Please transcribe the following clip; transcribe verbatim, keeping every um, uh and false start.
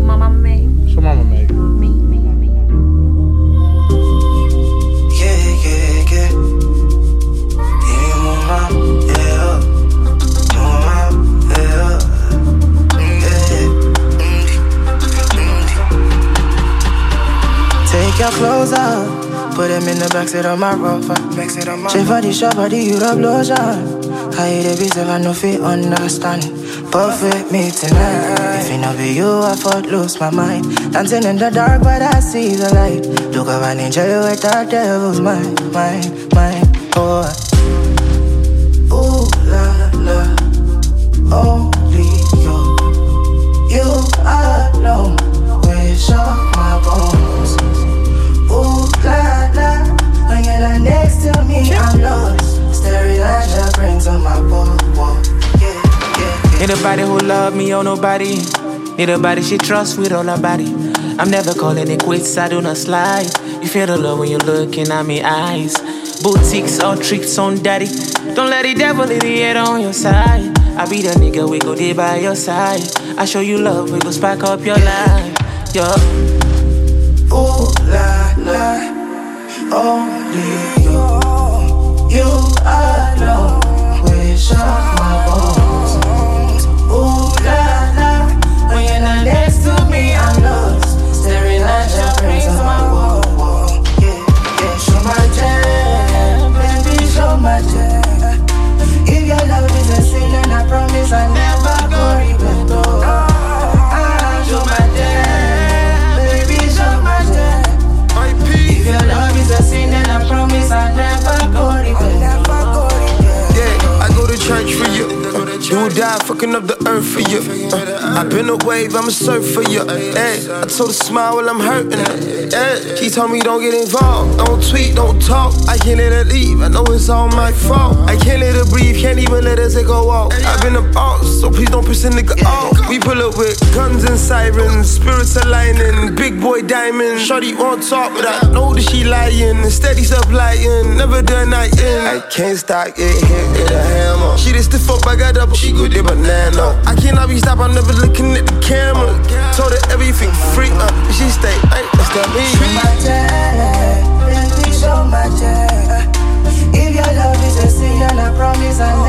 my mama made. So mama made. Me, me, me. Yeah, yeah, yeah. Yeah, mama, yeah. Mama, yeah. Take your clothes off, put them in the backseat of my Rover. Shape body, shop body, you the blotion. I hate every time I know if you understand. Perfect me tonight. If it not be you, I thought lose my mind. Dancing in the dark, but I see the light. Look up and enjoy you with dark devils, mine, mine, mine. Oh, ooh la la, only you, you alone. Wish off my bones. Ooh la la, when you're not next to me, I'm lost. Staring at your brains on my wall, wall. Yeah, yeah, yeah. Need a body who love me or nobody. Need a body she trusts with all her body. I'm never calling it quits, I do not slide. You feel the love when you're looking at me eyes. Boutiques or tricks on daddy. Don't let the devil in the head on your side. I be the nigga, we go there by your side. I show you love, we go spark up your life. Yeah. Ooh la la, only you. You alone, wish off my bones. Ooh la la, when you're not next to me, I'm lost. Staring at your face on my wall, wall. Yeah, yeah, show my jam, baby, show my jam. If your love is a sin, then I promise I never go repent. Oh, ah, show my jam, baby, show my jam. If your love is a sin, then I promise I never go repent. Yeah, I go to church for you. You will die fucking up the earth for you. Uh, I've been a wave, I'ma surf for you. Hey, I told her smile while I'm hurting her. Hey, she told me don't get involved. Don't tweet, don't talk. I can't let her leave, I know it's all my fault. I can't let her breathe, can't even let her take a walk. I've been a boss, so please don't piss a nigga off. We pull up with guns and sirens, spirits aligning, big boy diamonds. Shorty won't talk, but I know that she lying. Steady supplying, never done nothing. I can't stop, get hit with a hammer. She just stiff up, I got double, she good the banana. I cannot be stopped, I'm never looking at the camera. Told her everything free, uh, she stay, hey, that's that me. Show my jam, baby, show my jam. If your love is a sin, then I promise I